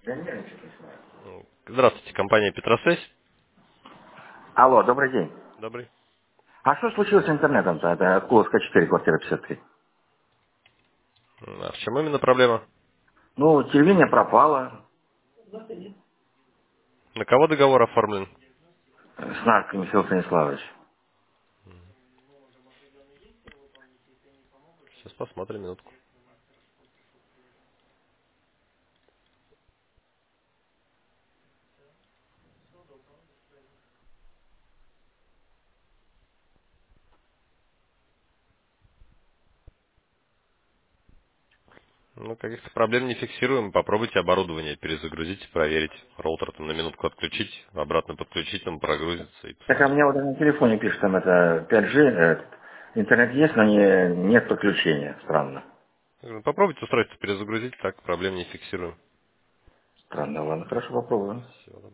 Я нервничать начинаю. Здравствуйте, компания Петросвязь. Алло, добрый день. Добрый. А что случилось с интернетом-то? Это Куловская 4, квартира 53. А в чем именно проблема? Ну, телевидение пропало. На кого договор оформлен? С нарками, Михаил Станиславович. Сейчас посмотрим минутку. Ну, каких-то проблем не фиксируем. Попробуйте оборудование перезагрузить, проверить. Роутер там на минутку отключить, обратно подключить, там прогрузится и Так, а у посмотреть. меня вот на телефоне пишет, там это 5G, интернет есть, но нет подключения. Странно. Я говорю, попробуйте устройство перезагрузить, так проблем не фиксируем. Странно, ладно, хорошо, попробуем. Всего